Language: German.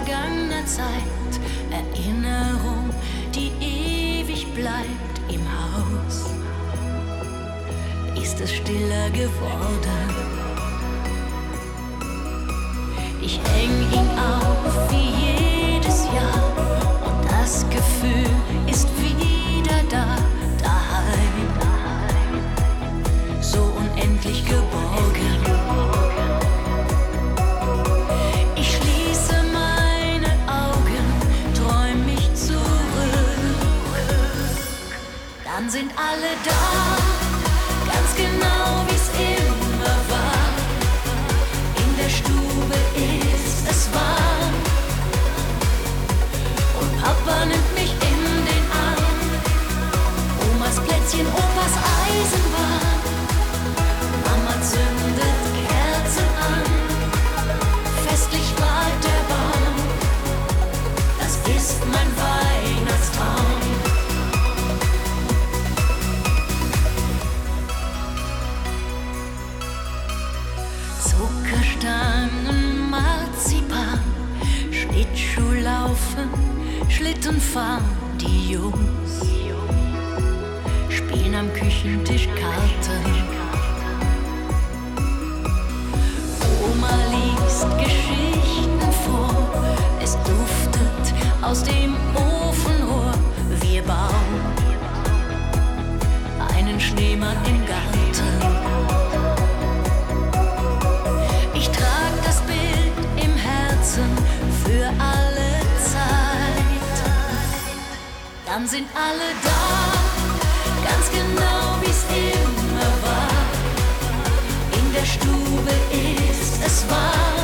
vergangener Zeit, Erinnerung, die ewig bleibt im Haus. Ist es stiller geworden? Ich häng ihn auf wie jedes Jahr und das Gefühl ist wieder da, daheim, so unendlich geborgen. Ich schließe meine Augen, träum mich zurück, dann sind alle da, ganz genau wie's immer war. In der Stube ist es warm und Papa nimmt mich in den Arm. Omas Plätzchen, Opas Eisenbahn, Mama zündet Kerzen an. Festlich strahlt der Baum, das ist mein Weihnachtstraum. Zuckerstangen, Marzipan, Schlittschuhlaufen, Schlitten fahren, die Jungs spielen am Küchentisch Karten. Oma liest Geschichten vor, es duftet aus dem Ofenrohr. Wir bauen einen Schneemann im Garten. Ich trag das Bild im Herzen für alle Zeit. Dann sind alle da, ganz genau wie's immer war. In der Stube ist es warm